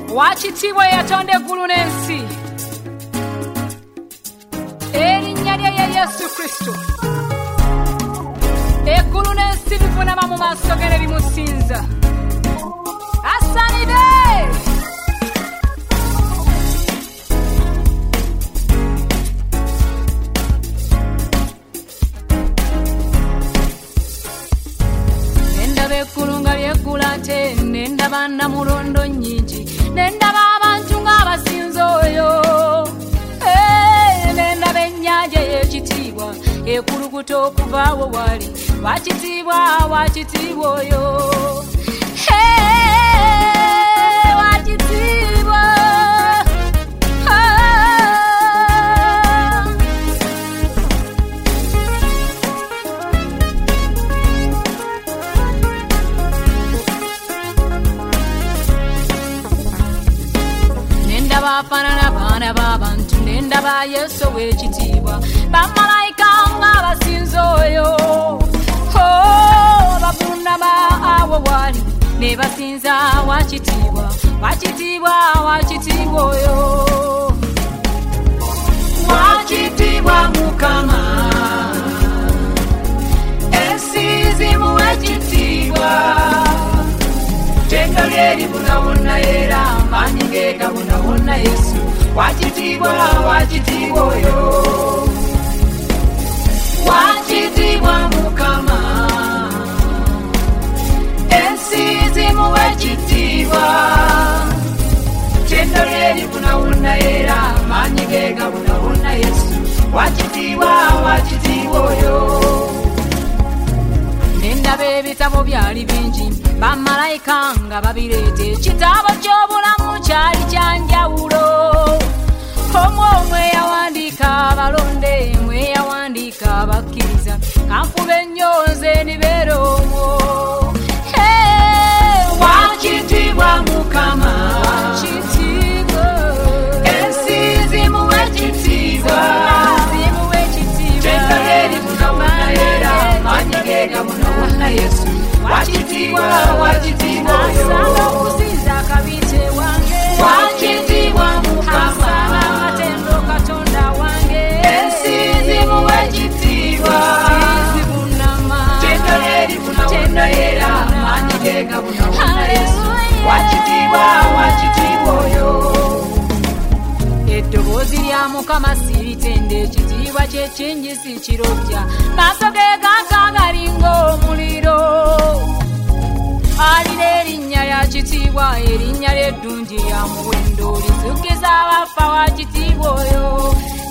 wakitiibwa yatonda eggulu n'ensi erinnya lye ye Yesu Kristo eggulu n'ensi bivunama mu maaso ge ne bimusinza asanide nendaba eggulu nga lyeggula ate nendaba namulondo nnyingi nendaba abantu ng'abasinza oyo nendaba ennyanja y'ekitiibwa ekulukuta okuva awo wali wakitiibwa oyo wakitiibwa nendaba afaanana abaana b'abantu nendaba Yesu ow'ekitiibwa bamalayika ng'abasinza oyo bavunama awo wali ne basinza wakitiibwa oyo wakitiibwa Mukama ensizimu wekitiibwa tendo lye libuna wonna era amaanyi ge gabuna wonna Yesu wakitiibwa oyo wakitiibwa Mukama ensizimu wekitiibwa tendo lye libuna wonna era amaanyi ge gabuna wonna Yesu wakitiibwa oyo nendaba ebitabo byali bingi bamalayika nga babireeta ekitabo ky'obulamu kyali kyanjawulo omwe yawandiika abalonde mwe yawandiika abakkiriza kanfuba ennyonze nibeera omwo wakitiibwa Mukama ensizimu wekitiibwa tendo lye libuna wonna era amaanyi ge gabuna wonna Yesu wakitiibwa oyo okusinza akabite wange wakitiibwa Mukama amatendo Katonda wange ensizimu wekitiibwa tendo lye libuna wonna era amaanyi ge gabuna wonna Yesu wakitiibwa oyo eddoboozi lya Mukama siritende ekitiibwa kye kingi si kirojja maaso ge galinga omuliro alina erinnya lya kitiibwa erinnya lyeddungi lya muwendo lizukiza abafa wakitiibwa oyo